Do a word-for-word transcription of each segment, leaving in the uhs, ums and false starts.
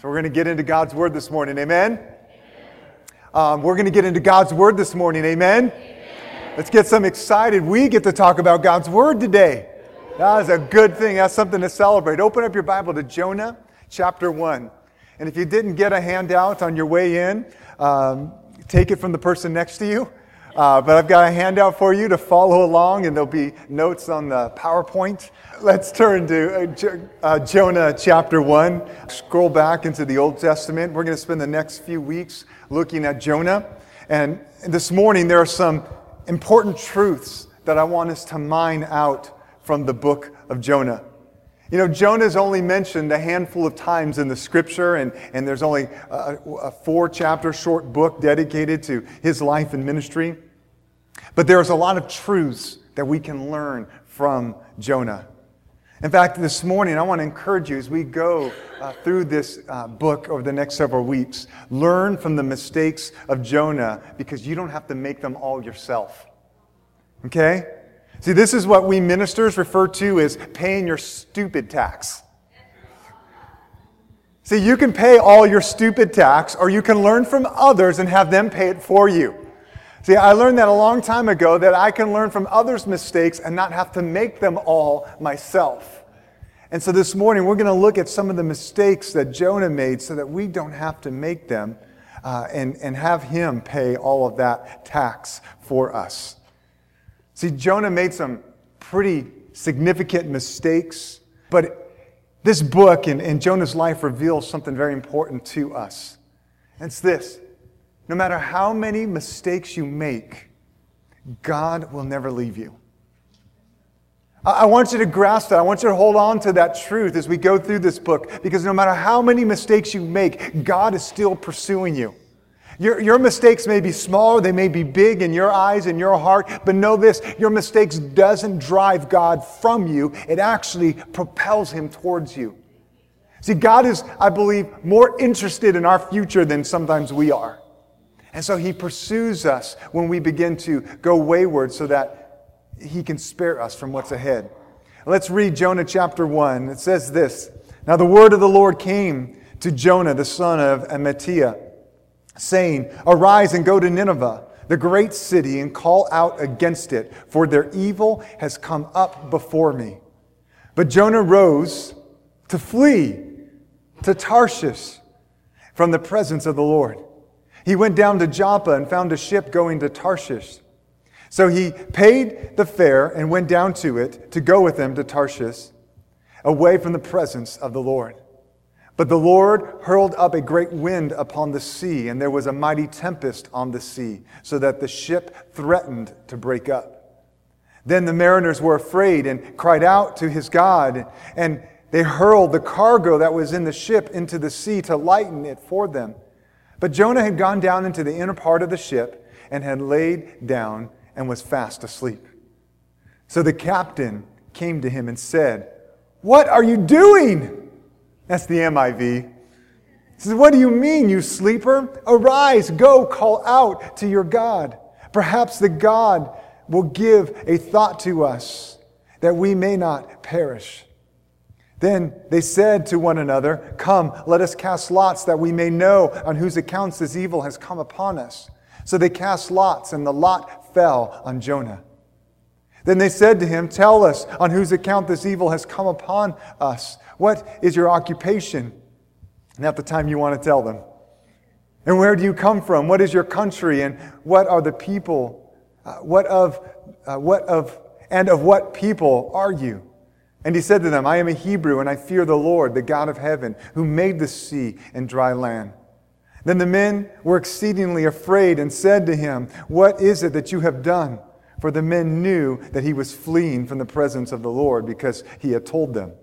So we're going to get into God's Word this morning. Amen? Um, we're going to get into God's Word this morning. Amen? Amen? Let's get some excited. We get to talk about God's Word today. That is a good thing. That's something to celebrate. Open up your Bible to Jonah chapter one. And if you didn't get a handout on your way in, um, take it from the person next to you. Uh, but I've got a handout for you to follow along, and there'll be notes on the PowerPoint. Let's turn to uh, Jo- uh, Jonah chapter one. Scroll back into the Old Testament. We're going to spend the next few weeks looking at Jonah. And this morning, there are some important truths that I want us to mine out from the book of Jonah. You know, Jonah is only mentioned a handful of times in the scripture, and, and there's only a, a four-chapter short book dedicated to his life and ministry. But there's a lot of truths that we can learn from Jonah. In fact, this morning, I want to encourage you as we go uh, through this uh, book over the next several weeks, learn from the mistakes of Jonah, because you don't have to make them all yourself. Okay? See, this is what we ministers refer to as paying your stupid tax. See, you can pay all your stupid tax, or you can learn from others and have them pay it for you. See, I learned that a long time ago, that I can learn from others' mistakes and not have to make them all myself. And so this morning, we're going to look at some of the mistakes that Jonah made so that we don't have to make them uh, and, and have him pay all of that tax for us. See, Jonah made some pretty significant mistakes, but this book and, and Jonah's life reveals something very important to us. And it's this: no matter how many mistakes you make, God will never leave you. I, I want you to grasp that. I want you to hold on to that truth as we go through this book, because no matter how many mistakes you make, God is still pursuing you. Your, your mistakes may be small, they may be big in your eyes and your heart, but know this: your mistakes doesn't drive God from you. It actually propels Him towards you. See, God is, I believe, more interested in our future than sometimes we are. And so He pursues us when we begin to go wayward so that He can spare us from what's ahead. Let's read Jonah chapter one. It says this: Now the word of the Lord came to Jonah, the son of Amittai, saying, Arise and go to Nineveh, the great city, and call out against it, for their evil has come up before me. But Jonah rose to flee to Tarshish from the presence of the Lord. He went down to Joppa and found a ship going to Tarshish. So he paid the fare and went down to it to go with them to Tarshish, away from the presence of the Lord. But the Lord hurled up a great wind upon the sea, and there was a mighty tempest on the sea, so that the ship threatened to break up. Then the mariners were afraid and cried out to his God, and they hurled the cargo that was in the ship into the sea to lighten it for them. But Jonah had gone down into the inner part of the ship and had laid down and was fast asleep. So the captain came to him and said, What are you doing? That's the M I V. He says, What do you mean, you sleeper? Arise, go, call out to your God. Perhaps the God will give a thought to us, that we may not perish. Then they said to one another, Come, let us cast lots, that we may know on whose accounts this evil has come upon us. So they cast lots, and the lot fell on Jonah. Then they said to him, Tell us on whose account this evil has come upon us. What is your occupation? And at the time you want to tell them. And where do you come from? What is your country? And what are the people? Uh, what of, uh, what of, and of what people are you? And he said to them, I am a Hebrew, and I fear the Lord, the God of heaven, who made the sea and dry land. Then the men were exceedingly afraid and said to him, What is it that you have done? For the men knew that he was fleeing from the presence of the Lord, because he had told them.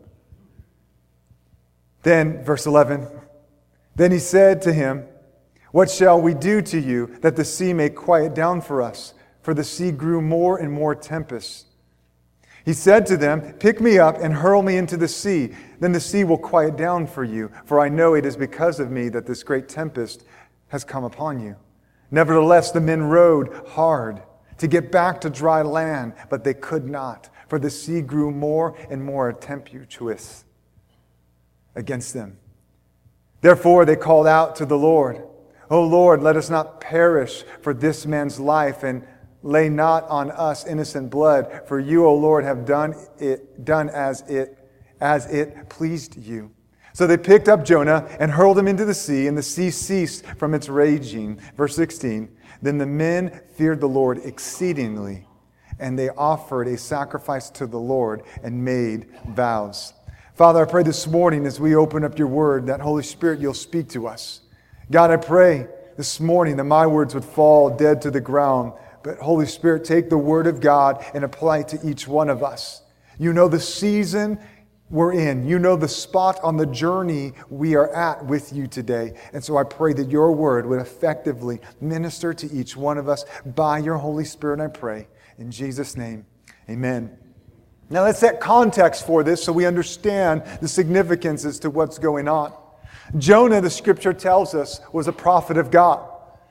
Then, verse eleven, Then he said to him, What shall we do to you, that the sea may quiet down for us? For the sea grew more and more tempest. He said to them, Pick me up and hurl me into the sea. Then the sea will quiet down for you. For I know it is because of me that this great tempest has come upon you. Nevertheless, the men rowed hard to get back to dry land, but they could not, for the sea grew more and more tempestuous against them. Therefore they called out to the Lord, O Lord, let us not perish for this man's life, and lay not on us innocent blood, for you, O Lord, have done it done as it as it pleased you. So they picked up Jonah and hurled him into the sea, and the sea ceased from its raging. Verse sixteen, then the men feared the Lord exceedingly, and they offered a sacrifice to the Lord and made vows. Father, I pray this morning as we open up your word that, Holy Spirit, you'll speak to us. God, I pray this morning that my words would fall dead to the ground. But Holy Spirit, take the word of God and apply it to each one of us. You know the season we're in. You know the spot on the journey we are at with you today. And so I pray that your word would effectively minister to each one of us by your Holy Spirit, I pray. In Jesus' name, amen. Now let's set context for this so we understand the significance as to what's going on. Jonah, the scripture tells us, was a prophet of God.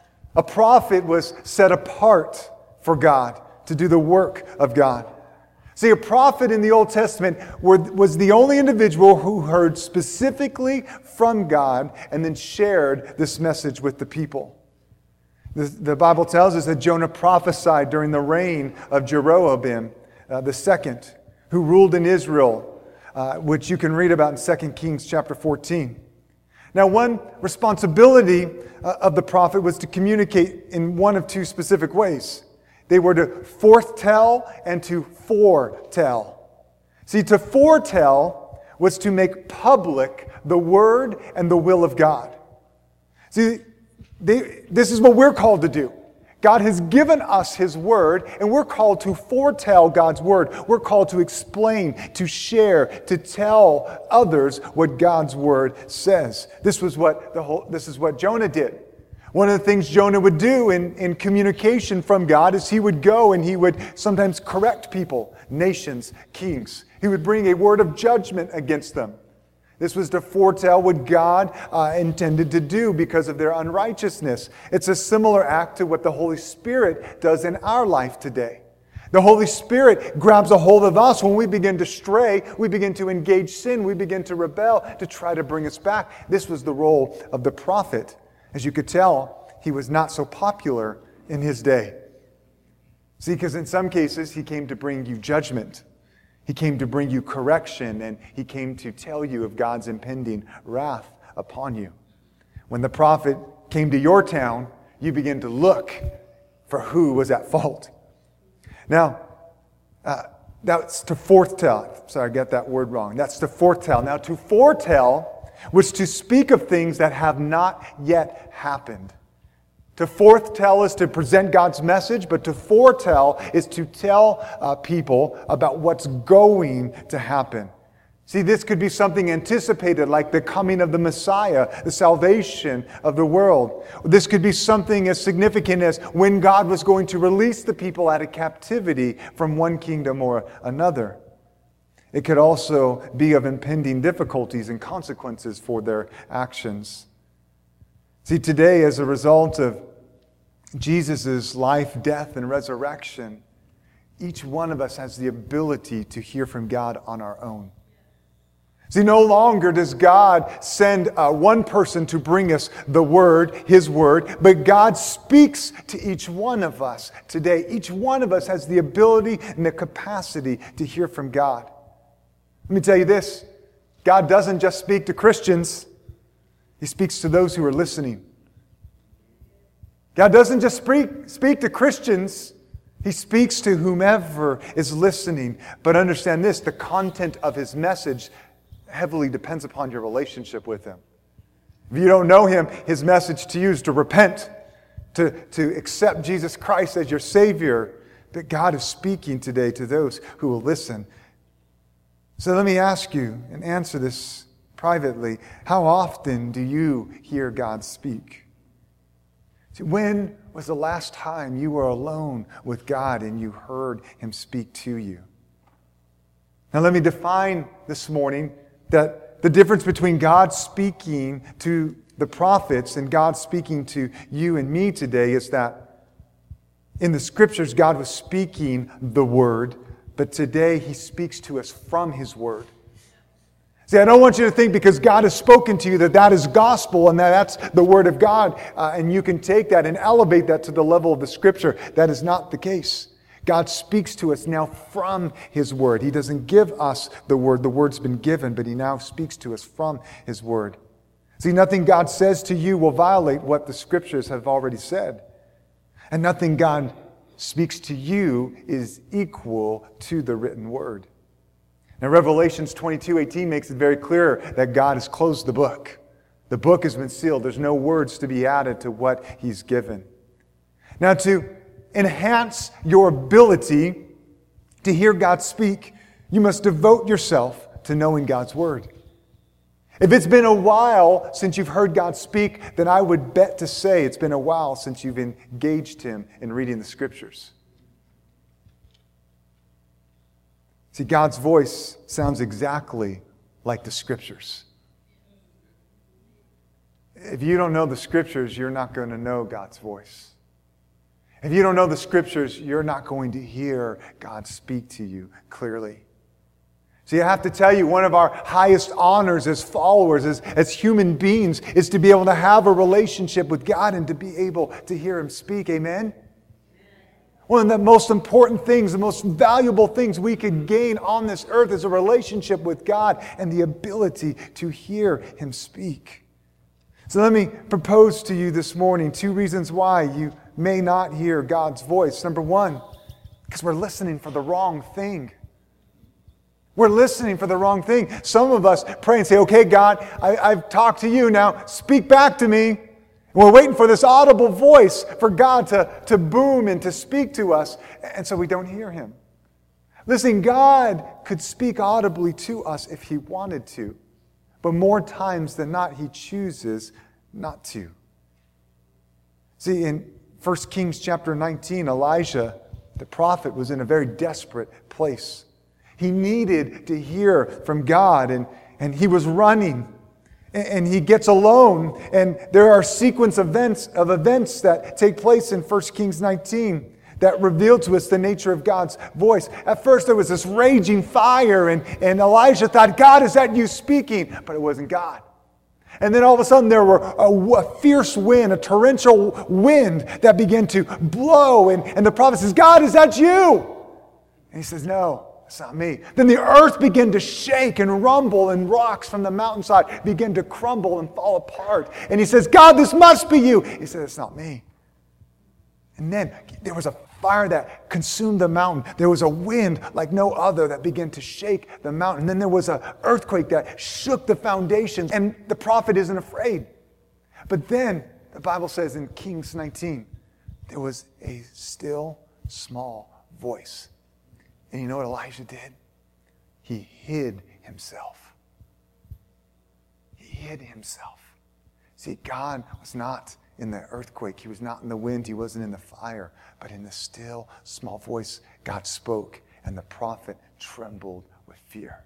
A prophet was set apart for God to do the work of God. See, a prophet in the Old Testament was the only individual who heard specifically from God and then shared this message with the people. The, the Bible tells us that Jonah prophesied during the reign of Jeroboam uh, the second, who ruled in Israel, uh, which you can read about in Second Kings chapter fourteen. Now, one responsibility uh, of the prophet was to communicate in one of two specific ways. They were to forthtell and to foretell. See, to foretell was to make public the word and the will of God. See, they, this is what we're called to do. God has given us His Word, and we're called to foretell God's Word. We're called to explain, to share, to tell others what God's Word says. This was what the whole, this is what Jonah did. One of the things Jonah would do in, in communication from God is he would go and he would sometimes correct people, nations, kings. He would bring a word of judgment against them. This was to foretell what God uh, intended to do because of their unrighteousness. It's a similar act to what the Holy Spirit does in our life today. The Holy Spirit grabs a hold of us when we begin to stray, we begin to engage sin, we begin to rebel to try to bring us back. This was the role of the prophet. As you could tell, he was not so popular in his day. See, because in some cases, he came to bring you judgment. He came to bring you correction, and he came to tell you of God's impending wrath upon you. When the prophet came to your town, you began to look for who was at fault. Now, uh, that's to foretell. Sorry, I got that word wrong. That's to foretell. Now, to foretell was to speak of things that have not yet happened. To foretell is to present God's message, but to foretell is to tell uh, people about what's going to happen. See, this could be something anticipated, like the coming of the Messiah, the salvation of the world. This could be something as significant as when God was going to release the people out of captivity from one kingdom or another. It could also be of impending difficulties and consequences for their actions. See, today, as a result of Jesus' life, death, and resurrection, each one of us has the ability to hear from God on our own. See, no longer does God send uh, one person to bring us the Word, His Word, but God speaks to each one of us today. Each one of us has the ability and the capacity to hear from God. Let me tell you this, God doesn't just speak to Christians, He speaks to those who are listening. God doesn't just speak, speak to Christians, He speaks to whomever is listening. But understand this, the content of His message heavily depends upon your relationship with Him. If you don't know Him, His message to you is to repent, to, to accept Jesus Christ as your Savior. But God is speaking today to those who will listen. So let me ask you and answer this privately. How often do you hear God speak? See, when was the last time you were alone with God and you heard Him speak to you? Now let me define this morning that the difference between God speaking to the prophets and God speaking to you and me today is that in the Scriptures, God was speaking the Word, but today He speaks to us from His Word. See, I don't want you to think because God has spoken to you that that is gospel and that that's the word of God, uh, and you can take that and elevate that to the level of the Scripture. That is not the case. God speaks to us now from His Word. He doesn't give us the Word. The Word's been given, but He now speaks to us from His Word. See, nothing God says to you will violate what the Scriptures have already said. And nothing God speaks to you is equal to the written Word. Now, Revelations twenty-two eighteen makes it very clear that God has closed the book. The book has been sealed. There's no words to be added to what He's given. Now, to enhance your ability to hear God speak, you must devote yourself to knowing God's Word. If it's been a while since you've heard God speak, then I would bet to say it's been a while since you've engaged Him in reading the Scriptures. See, God's voice sounds exactly like the Scriptures. If you don't know the Scriptures, you're not going to know God's voice. If you don't know the Scriptures, you're not going to hear God speak to you clearly. See, I have to tell you, one of our highest honors as followers, as, as human beings, is to be able to have a relationship with God and to be able to hear Him speak. Amen? One of the most important things, the most valuable things we could gain on this earth is a relationship with God and the ability to hear Him speak. So let me propose to you this morning two reasons why you may not hear God's voice. Number one, because we're listening for the wrong thing. We're listening for the wrong thing. Some of us pray and say, okay, God, I, I've talked to you now. Speak back to me. And we're waiting for this audible voice for God to, to boom and to speak to us. And so we don't hear Him. Listen, God could speak audibly to us if He wanted to. But more times than not, He chooses not to. See, in First Kings chapter nineteen, Elijah, the prophet, was in a very desperate place. He needed to hear from God, and, and he was running. And he gets alone, and there are sequence events of events that take place in First Kings nineteen that reveal to us the nature of God's voice. At first there was this raging fire, and, and Elijah thought, God, is that you speaking? But it wasn't God. And then all of a sudden there were a, a fierce wind, a torrential wind that began to blow, and, and the prophet says, God, is that you? And he says, no. It's not me. Then the earth began to shake and rumble, and rocks from the mountainside began to crumble and fall apart. And he says, God, this must be you. He said, it's not me. And then there was a fire that consumed the mountain. There was a wind like no other that began to shake the mountain. And then there was an earthquake that shook the foundations. And the prophet isn't afraid. But then the Bible says in Kings nineteen, there was a still small voice. And you know what Elijah did? He hid himself. He hid himself. See, God was not in the earthquake. He was not in the wind. He wasn't in the fire. But in the still, small voice, God spoke, and the prophet trembled with fear.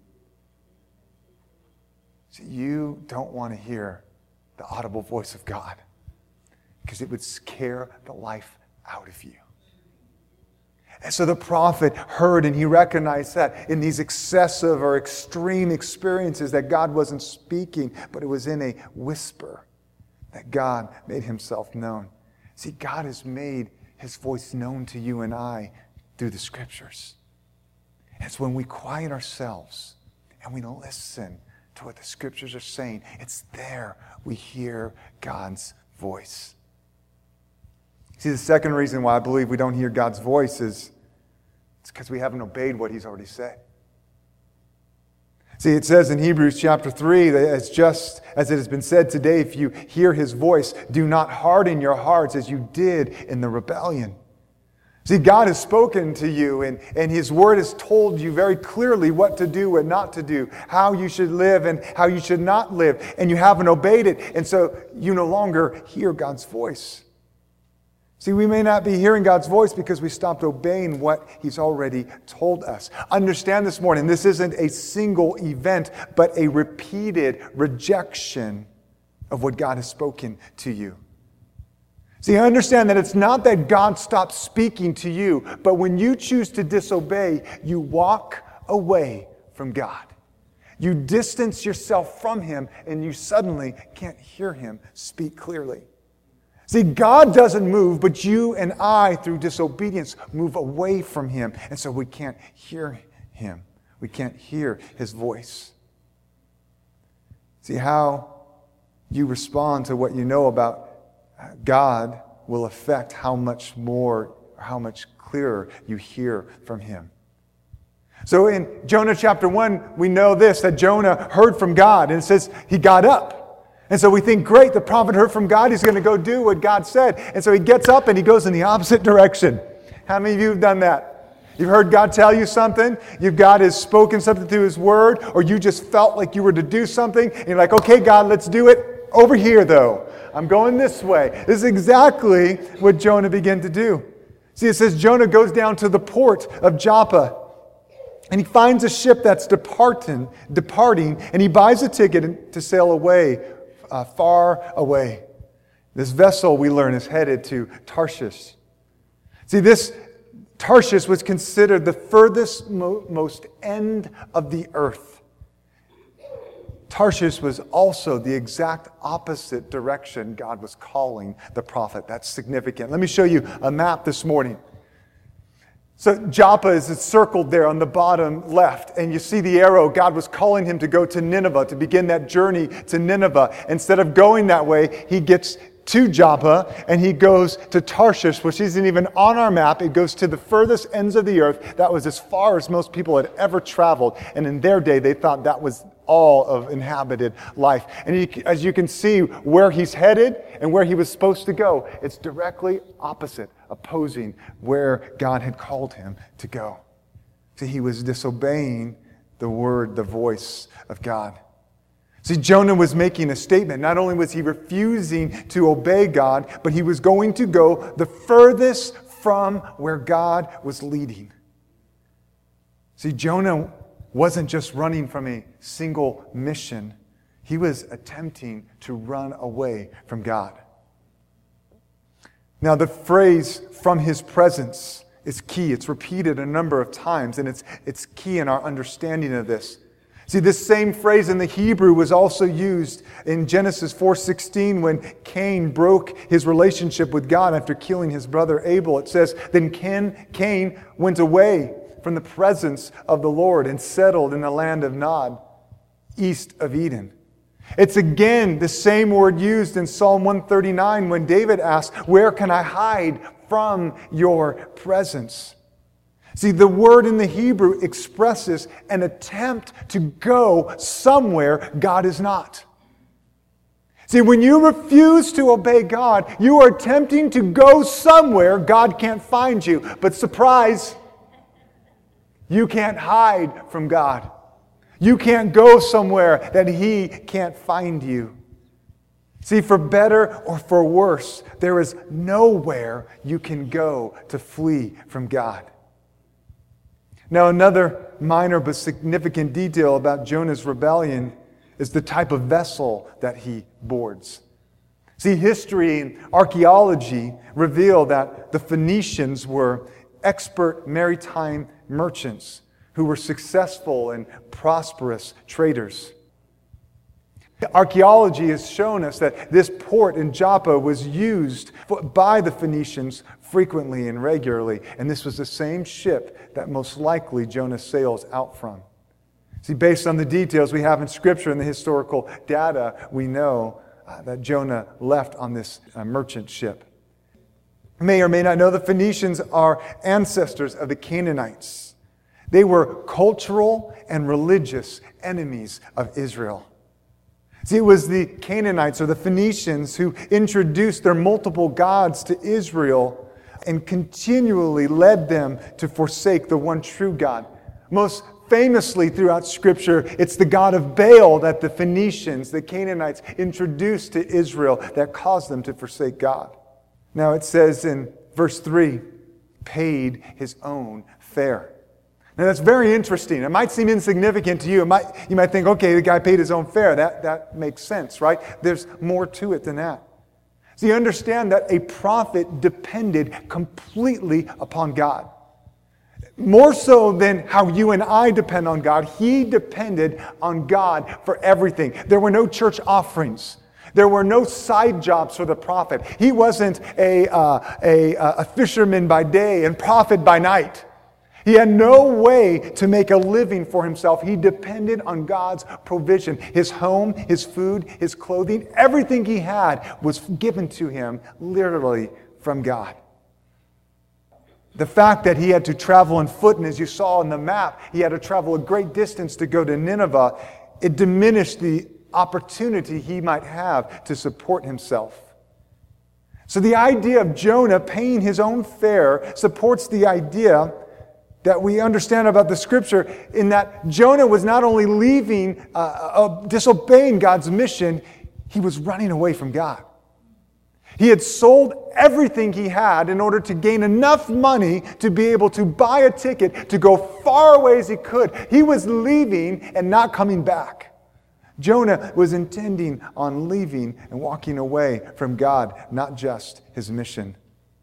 See, you don't want to hear the audible voice of God because it would scare the life out of you. And so the prophet heard, and he recognized that in these excessive or extreme experiences that God wasn't speaking, but it was in a whisper that God made Himself known. See, God has made His voice known to you and I through the Scriptures. And it's when we quiet ourselves and we listen to what the Scriptures are saying, it's there we hear God's voice. See, the second reason why I believe we don't hear God's voice is it's because we haven't obeyed what He's already said. See, it says in Hebrews chapter three, that it's just as it has been said today, if you hear His voice, do not harden your hearts as you did in the rebellion. See, God has spoken to you, and, and His Word has told you very clearly what to do and not to do, how you should live and how you should not live, and you haven't obeyed it, and so you no longer hear God's voice. See, we may not be hearing God's voice because we stopped obeying what He's already told us. Understand this morning, this isn't a single event, but a repeated rejection of what God has spoken to you. See, understand that it's not that God stopped speaking to you, but when you choose to disobey, you walk away from God. You distance yourself from him, and you suddenly can't hear him speak clearly. See, God doesn't move, but you and I, through disobedience, move away from him. And so we can't hear him. We can't hear his voice. See, how you respond to what you know about God will affect how much more, how much clearer you hear from him. So in Jonah chapter one, we know this, that Jonah heard from God. And it says he got up. And so we think, great, the prophet heard from God. He's going to go do what God said. And so he gets up and he goes in the opposite direction. How many of you have done that? You've heard God tell you something. You've God has spoken something through his word. Or you just felt like you were to do something. And you're like, okay, God, let's do it over here, though. I'm going this way. This is exactly what Jonah began to do. See, it says Jonah goes down to the port of Joppa. And he finds a ship that's departing, departing, and he buys a ticket to sail away, uh, far away. This vessel, we learn, is headed to Tarshish. See, this Tarshish was considered the furthest mo- most end of the earth. Tarshish was also the exact opposite direction God was calling the prophet. That's significant. Let me show you a map this morning. So Joppa is circled there on the bottom left, and you see the arrow. God was calling him to go to Nineveh, to begin that journey to Nineveh. Instead of going that way, he gets to Joppa, and he goes to Tarshish, which isn't even on our map. It goes to the furthest ends of the earth. That was as far as most people had ever traveled, and in their day, they thought that was all of inhabited life. And you, as you can see where he's headed and where he was supposed to go, it's directly opposite, opposing where God had called him to go. See, he was disobeying the word, the voice of God. See, Jonah was making a statement. Not only was he refusing to obey God, but he was going to go the furthest from where God was leading. See, Jonah wasn't just running from a single mission. He was attempting to run away from God. Now, the phrase, from his presence, is key. It's repeated a number of times, and it's, it's key in our understanding of this. See, this same phrase in the Hebrew was also used in Genesis four sixteen when Cain broke his relationship with God after killing his brother Abel. It says, then Cain, Cain went away from the presence of the Lord and settled in the land of Nod, east of Eden. It's again the same word used in Psalm one thirty-nine when David asked, where can I hide from your presence? See, the word in the Hebrew expresses an attempt to go somewhere God is not. See, when you refuse to obey God, you are attempting to go somewhere God can't find you. But surprise, you can't hide from God. You can't go somewhere that He can't find you. See, for better or for worse, there is nowhere you can go to flee from God. Now, another minor but significant detail about Jonah's rebellion is the type of vessel that he boards. See, history and archaeology reveal that the Phoenicians were expert maritime merchants who were successful and prosperous traders. Archaeology has shown us that this port in Joppa was used by the Phoenicians frequently and regularly, and this was the same ship that most likely Jonah sails out from. See, based on the details we have in Scripture and the historical data, we know uh, that Jonah left on this uh, merchant ship. You may or may not know the Phoenicians are ancestors of the Canaanites. They were cultural and religious enemies of Israel. See, it was the Canaanites or the Phoenicians who introduced their multiple gods to Israel and continually led them to forsake the one true God. Most famously throughout Scripture, it's the god of Baal that the Phoenicians, the Canaanites, introduced to Israel that caused them to forsake God. Now it says in verse three, paid his own fare. Now that's very interesting. It might seem insignificant to you. It might, you might think, okay, the guy paid his own fare. That, that makes sense, right? There's more to it than that. So you understand that a prophet depended completely upon God. more so than how you and I depend on God, he depended on God for everything. There were no church offerings. There were no side jobs for the prophet. He wasn't a, uh, a, a fisherman by day and prophet by night. He had no way to make a living for himself. He depended on God's provision. His home, his food, his clothing, everything he had was given to him literally from God. The fact that he had to travel on foot, and as you saw on the map, he had to travel a great distance to go to Nineveh, it diminished the opportunity he might have to support himself. So the idea of Jonah paying his own fare supports the idea that we understand about the Scripture in that Jonah was not only leaving, uh, uh, disobeying God's mission, he was running away from God. He had sold everything he had in order to gain enough money to be able to buy a ticket to go far away as he could. He was leaving and not coming back. Jonah was intending on leaving and walking away from God, not just his mission.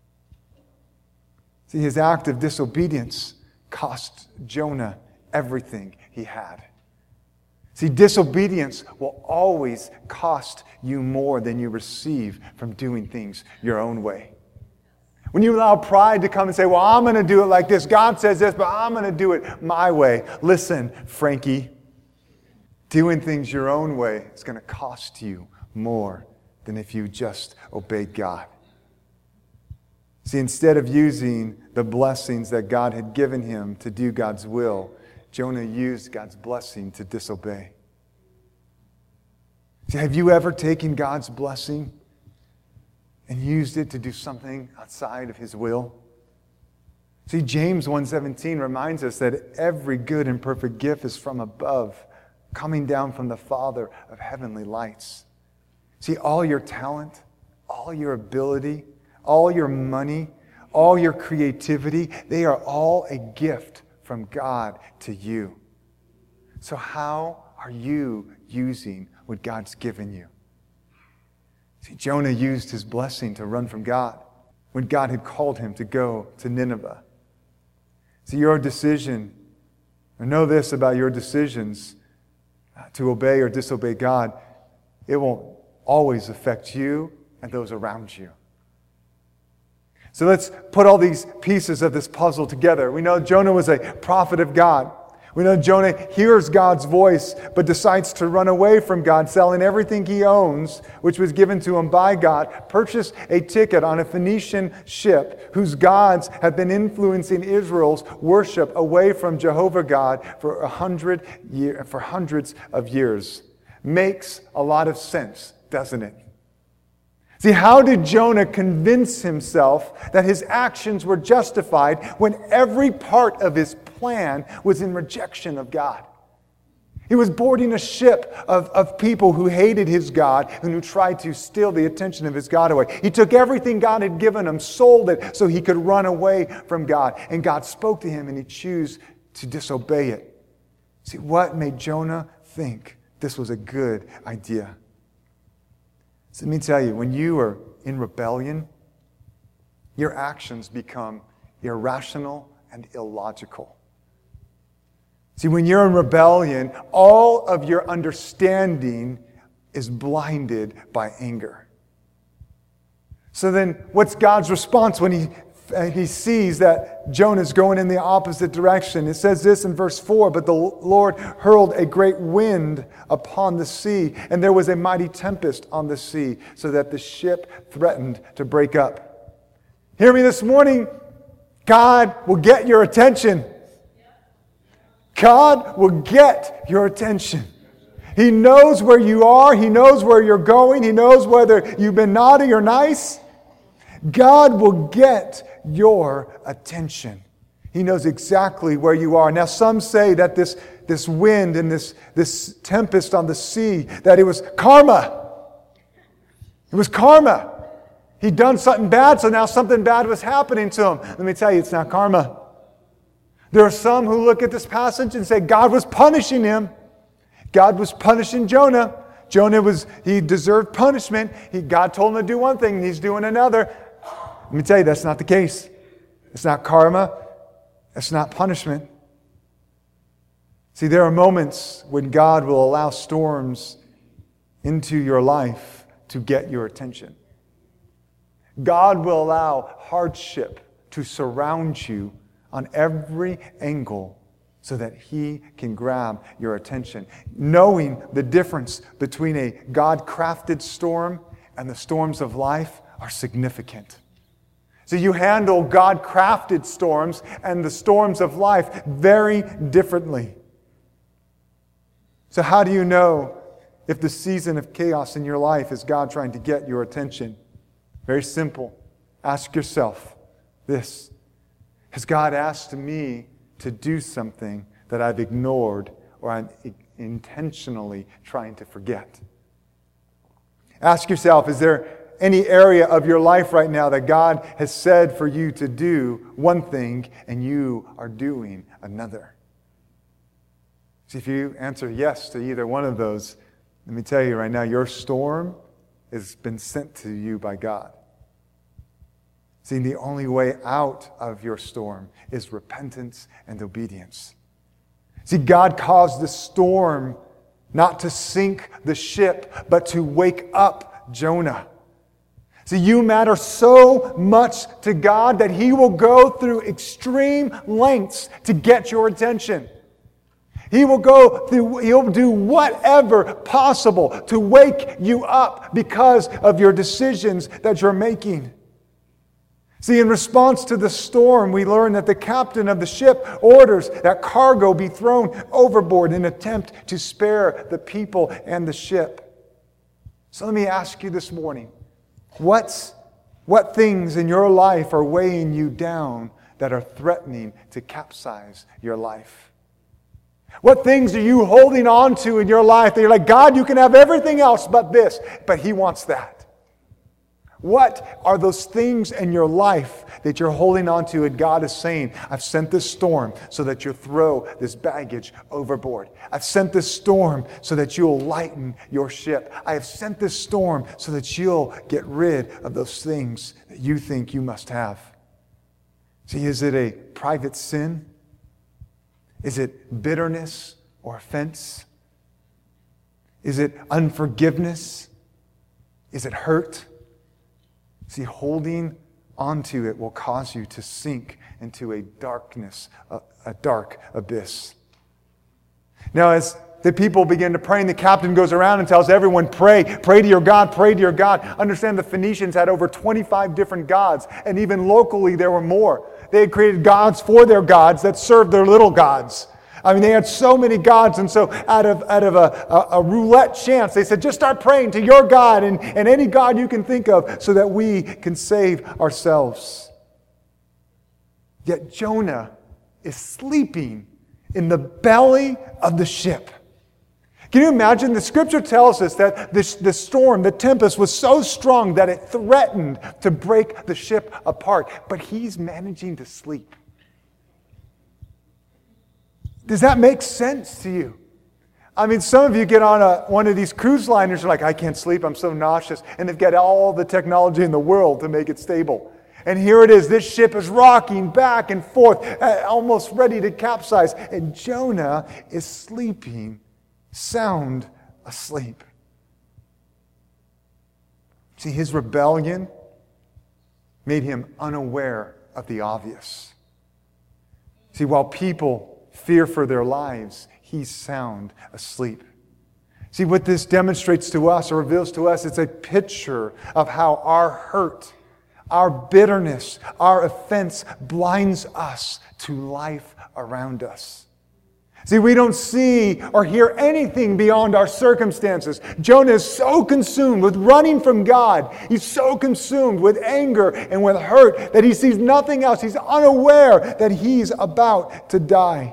See, his act of disobedience cost Jonah everything he had. See, disobedience will always cost you more than you receive from doing things your own way. When you allow pride to come and say, well, I'm going to do it like this. God says this, but I'm going to do it my way. Listen, Frankie, doing things your own way is going to cost you more than if you just obeyed God. See, instead of using the blessings that God had given him to do God's will, Jonah used God's blessing to disobey. See, have you ever taken God's blessing and used it to do something outside of his will? See, James one seventeen reminds us that every good and perfect gift is from above, coming down from the Father of heavenly lights. See, all your talent, all your ability, all your money, all your creativity, they are all a gift from God to you. So how are you using what God's given you? See, Jonah used his blessing to run from God when God had called him to go to Nineveh. See, your decision, or know this about your decisions to obey or disobey God, it won't always affect you and those around you. So let's put all these pieces of this puzzle together. We know Jonah was a prophet of God. We know Jonah hears God's voice, but decides to run away from God, selling everything he owns, which was given to him by God, purchased a ticket on a Phoenician ship whose gods had been influencing Israel's worship away from Jehovah God for a hundred year, for hundreds of years. Makes a lot of sense, doesn't it? See, how did Jonah convince himself that his actions were justified when every part of his plan was in rejection of God? He was boarding a ship of, of people who hated his God and who tried to steal the attention of his God away. He took everything God had given him, sold it so he could run away from God. And God spoke to him and he chose to disobey it. See, what made Jonah think this was a good idea? So let me tell you, when you are in rebellion, your actions become irrational and illogical. See, when you're in rebellion, all of your understanding is blinded by anger. So then, what's God's response when he he sees that Jonah's going in the opposite direction? It says this in verse four, but the Lord hurled a great wind upon the sea, and there was a mighty tempest on the sea, so that the ship threatened to break up. Hear me this morning. God will get your attention. God will get your attention. He knows where you are. He knows where you're going. He knows whether you've been naughty or nice. God will get your attention. He knows exactly where you are. Now, some say that this, this wind and this, this tempest on the sea, that it was karma. It was karma. He'd done something bad, so now something bad was happening to him. Let me tell you, it's not karma. There are some who look at this passage and say God was punishing him. God was punishing Jonah. Jonah was, he deserved punishment. He, God told him to do one thing, and he's doing another. Let me tell you, that's not the case. It's not karma. It's not punishment. See, there are moments when God will allow storms into your life to get your attention. God will allow hardship to surround you on every angle so that He can grab your attention. Knowing the difference between a God-crafted storm and the storms of life are significant. So you handle God-crafted storms and the storms of life very differently. So how do you know if the season of chaos in your life is God trying to get your attention? Very simple. Ask yourself this: has God asked me to do something that I've ignored or I'm intentionally trying to forget? Ask yourself, is there any area of your life right now that God has said for you to do one thing and you are doing another? See, if you answer yes to either one of those, let me tell you right now, your storm has been sent to you by God. See, the only way out of your storm is repentance and obedience. See, God caused the storm not to sink the ship, but to wake up Jonah. See, you matter so much to God that He will go through extreme lengths to get your attention. He will go through, He'll do whatever possible to wake you up because of your decisions that you're making. See, in response to the storm, we learn that the captain of the ship orders that cargo be thrown overboard in an attempt to spare the people and the ship. So let me ask you this morning, what's, what things in your life are weighing you down that are threatening to capsize your life? What things are you holding on to in your life that you're like, God, you can have everything else but this, but He wants that? What are those things in your life that you're holding on to and God is saying, I've sent this storm so that you'll throw this baggage overboard. I've sent this storm so that you'll lighten your ship. I have sent this storm so that you'll get rid of those things that you think you must have. See, is it a private sin? Is it bitterness or offense? Is it unforgiveness? Is it hurt? See, holding onto it will cause you to sink into a darkness, a, a dark abyss. Now, as the people begin to pray, and the captain goes around and tells everyone, pray, pray to your God, pray to your God. Understand the Phoenicians had over twenty-five different gods, and even locally there were more. They had created gods for their gods that served their little gods. I mean, they had so many gods, and so out of out of a, a, a roulette chance, they said, just start praying to your God and, and any God you can think of so that we can save ourselves. Yet Jonah is sleeping in the belly of the ship. Can you imagine? The scripture tells us that this, the storm, the tempest, was so strong that it threatened to break the ship apart. But he's managing to sleep. Does that make sense to you? I mean, some of you get on a, one of these cruise liners, you're like, I can't sleep, I'm so nauseous. And they've got all the technology in the world to make it stable. And here it is, this ship is rocking back and forth, almost ready to capsize. And Jonah is sleeping, sound asleep. See, his rebellion made him unaware of the obvious. See, while people fear for their lives, he's sound asleep. See, what this demonstrates to us or reveals to us, it's a picture of how our hurt, our bitterness, our offense blinds us to life around us. See, we don't see or hear anything beyond our circumstances. Jonah is so consumed with running from God. He's so consumed with anger and with hurt that he sees nothing else. He's unaware that he's about to die.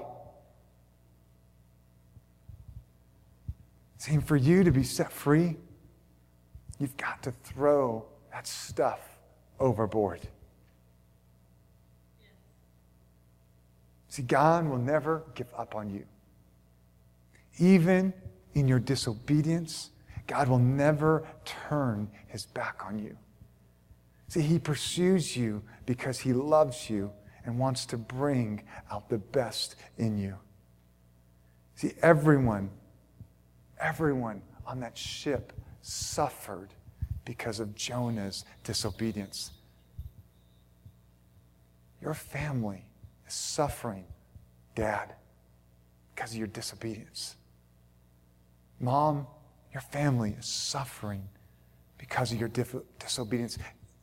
See, for you to be set free, you've got to throw that stuff overboard. See, God will never give up on you. Even in your disobedience, God will never turn His back on you. See, He pursues you because He loves you and wants to bring out the best in you. See, everyone, everyone on that ship suffered because of Jonah's disobedience. Your family is suffering, Dad, because of your disobedience. Mom, your family is suffering because of your dif- disobedience.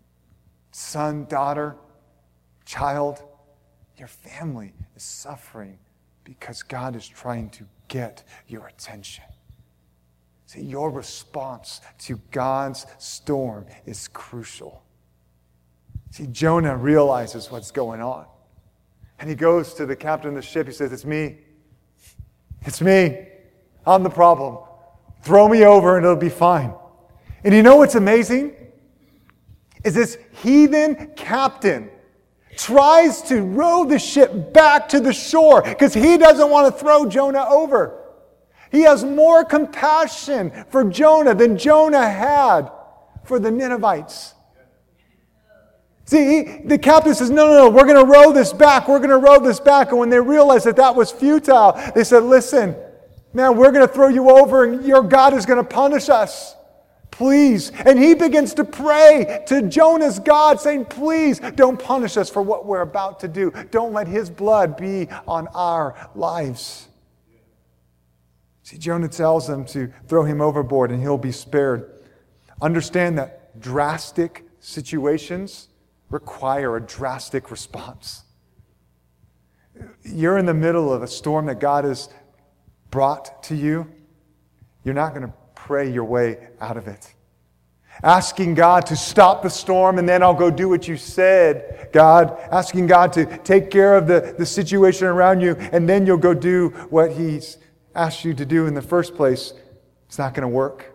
Son, daughter, child, your family is suffering because God is trying to get your attention. See, your response to God's storm is crucial. See, Jonah realizes what's going on. And he goes to the captain of the ship. He says, it's me. It's me. I'm the problem. Throw me over and it'll be fine. And you know what's amazing? Is this heathen captain tries to row the ship back to the shore because he doesn't want to throw Jonah over. He has more compassion for Jonah than Jonah had for the Ninevites. See, he, the captain says, no, no, no, we're going to row this back. We're going to row this back. And when they realized that that was futile, they said, listen, man, we're going to throw you over and your God is going to punish us. Please. And he begins to pray to Jonah's God, saying, please don't punish us for what we're about to do. Don't let his blood be on our lives. See, Jonah tells them to throw him overboard and he'll be spared. Understand that drastic situations require a drastic response. You're in the middle of a storm that God has brought to you. You're not going to pray your way out of it. Asking God to stop the storm and then I'll go do what you said, God. Asking God to take care of the, the situation around you and then you'll go do what He's asked you to do in the first place. It's not going to work.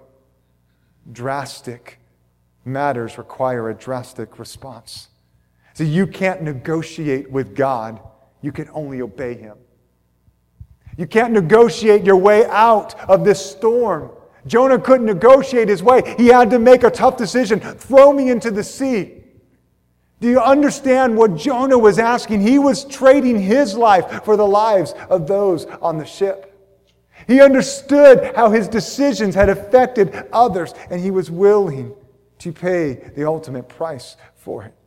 Drastic matters require a drastic response. So you can't negotiate with God. You can only obey Him. You can't negotiate your way out of this storm. Jonah couldn't negotiate his way. He had to make a tough decision. Throw me into the sea. Do you understand what Jonah was asking? He was trading his life for the lives of those on the ship. He understood how his decisions had affected others, and he was willing to pay the ultimate price for it.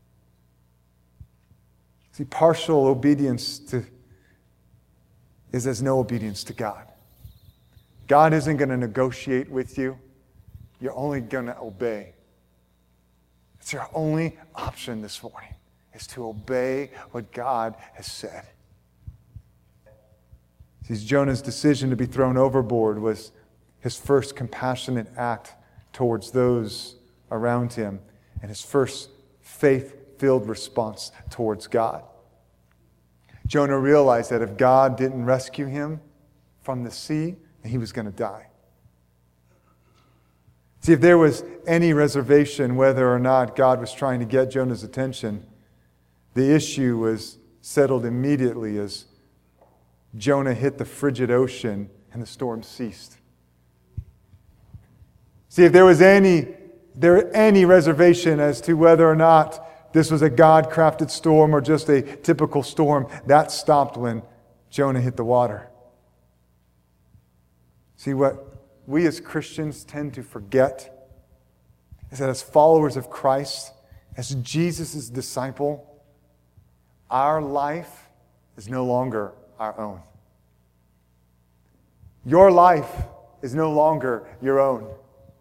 See, partial obedience to, is as no obedience to God. God isn't going to negotiate with you. You're only going to obey. It's your only option this morning, is to obey what God has said. See, Jonah's decision to be thrown overboard was his first compassionate act towards those around him and his first faith-filled response towards God. Jonah realized that if God didn't rescue him from the sea, he was going to die. See, if there was any reservation whether or not God was trying to get Jonah's attention, the issue was settled immediately as Jonah hit the frigid ocean and the storm ceased. See, if there was any, there any reservation as to whether or not this was a God-crafted storm or just a typical storm, that stopped when Jonah hit the water. See, what we as Christians tend to forget is that as followers of Christ, as Jesus' disciple, our life is no longer our own. Your life is no longer your own.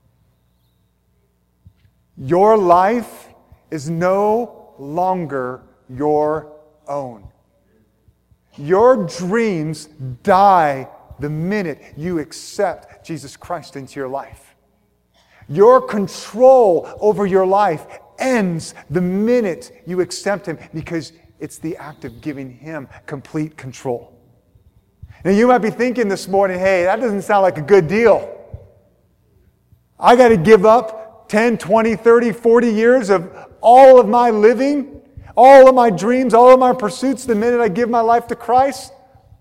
Your life is no longer your own. Your dreams die the minute you accept Jesus Christ into your life. Your control over your life ends the minute you accept Him, because it's the act of giving Him complete control. Now you might be thinking this morning, hey, that doesn't sound like a good deal. I got to give up ten, twenty, thirty, forty years of all of my living, all of my dreams, all of my pursuits the minute I give my life to Christ?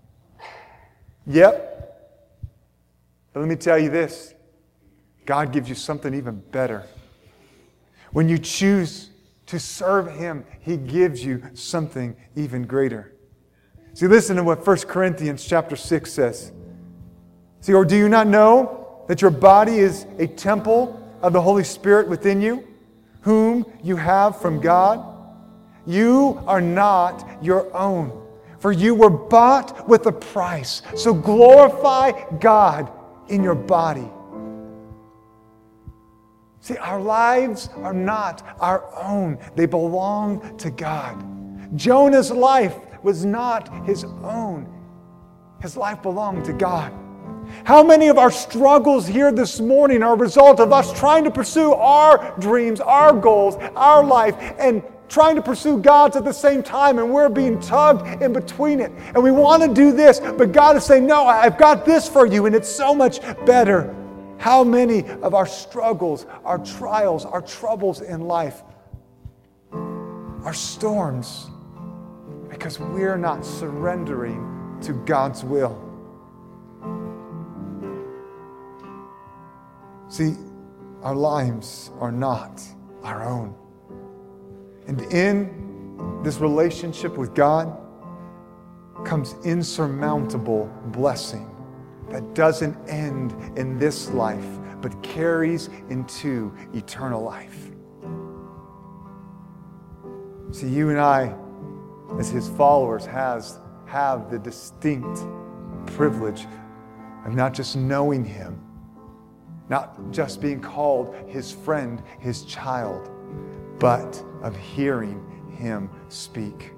Yep. But let me tell you this. God gives you something even better. When you choose To serve Him, He gives you something even greater. See, listen to what First Corinthians chapter six says. See, or do you not know that your body is a temple of the Holy Spirit within you, whom you have from God? You are not your own, for you were bought with a price. So glorify God in your body. See, our lives are not our own. They belong to God. Jonah's life was not his own. His life belonged to God. How many of our struggles here this morning are a result of us trying to pursue our dreams, our goals, our life, and trying to pursue God's at the same time, and we're being tugged in between it. And we want to do this, but God is saying, no, I've got this for you, and it's so much better. How many of our struggles, our trials, our troubles in life are storms because we're not surrendering to God's will? See, our lives are not our own. And in this relationship with God comes insurmountable blessing that doesn't end in this life, but carries into eternal life. See, you and I, as His followers, has, have the distinct privilege of not just knowing Him, not just being called His friend, His child, but of hearing Him speak.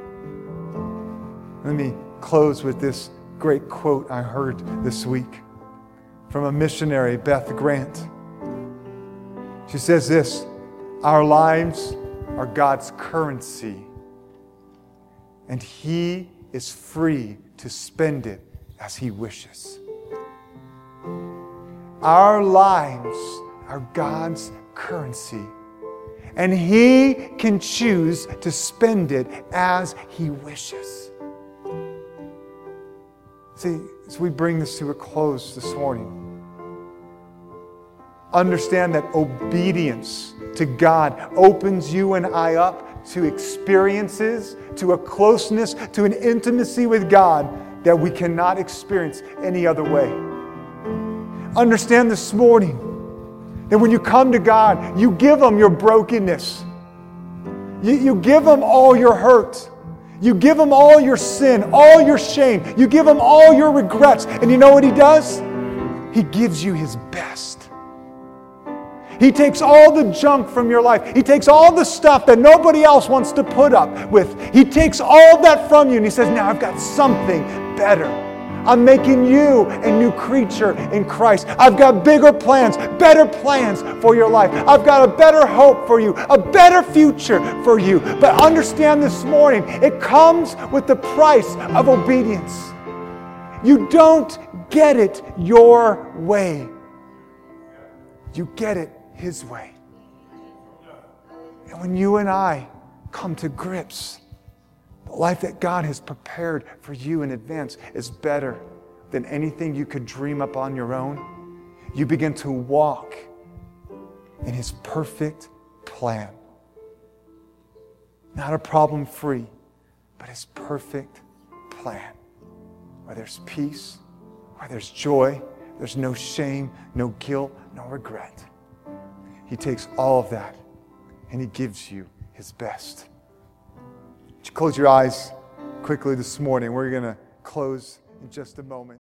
Let me close with this great quote I heard this week from a missionary, Beth Grant. She says this: our lives are God's currency, and He is free to spend it as He wishes. Our lives are God's currency, and He can choose to spend it as He wishes. See, as we bring this to a close this morning, understand that obedience to God opens you and I up to experiences, to a closeness, to an intimacy with God that we cannot experience any other way. Understand this morning that when you come to God, you give Him your brokenness. You, you give Him all your hurt. You give Him all your sin, all your shame. You give Him all your regrets. And you know what He does? He gives you His best. He takes all the junk from your life. He takes all the stuff that nobody else wants to put up with. He takes all that from you and He says, now I've got something better. I'm making you a new creature in Christ. I've got bigger plans, better plans for your life. I've got a better hope for you, a better future for you. But understand this morning, it comes with the price of obedience. You don't get it your way. You get it His way. And when you and I come to grips, the life that God has prepared for you in advance is better than anything you could dream up on your own. You begin to walk in His perfect plan. Not a problem-free, but His perfect plan. Where there's peace, where there's joy, there's no shame, no guilt, no regret. He takes all of that and He gives you His best. Would you close your eyes quickly this morning? We're going to close in just a moment.